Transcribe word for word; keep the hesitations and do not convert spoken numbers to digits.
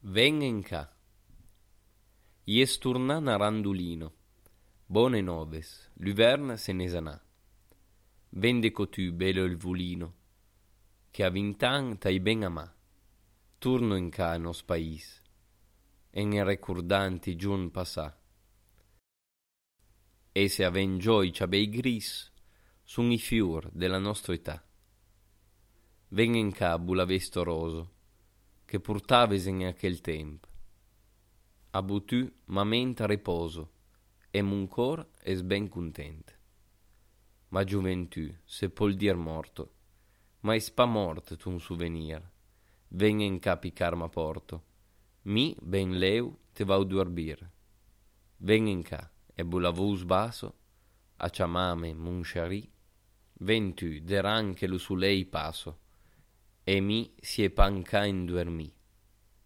Vengen ca. Ies turnà narandulino. Bone noves, l'uvern se ne s'anà. Vende cotu bello il vulino, che a vint'an t'hai ben amà. Turno in ca nos pais, en recordanti giorn passà. E se aven gioi ciabei gris, sun i fior della nostra età. Vengen ca bulavesto roso, che purtaves in aquel temp. A butu ma mente a riposo, e mon cor es ben content. Ma gioventù, se pol dir morto, ma es pa mort ton souvenir. Vengen ca picar ma porto, mi ben leu te vau durbir. Vengen ca e bulavus baso, a ciamame mon chari, ventu deran che lo sulei paso, e mi si e panca in duermi.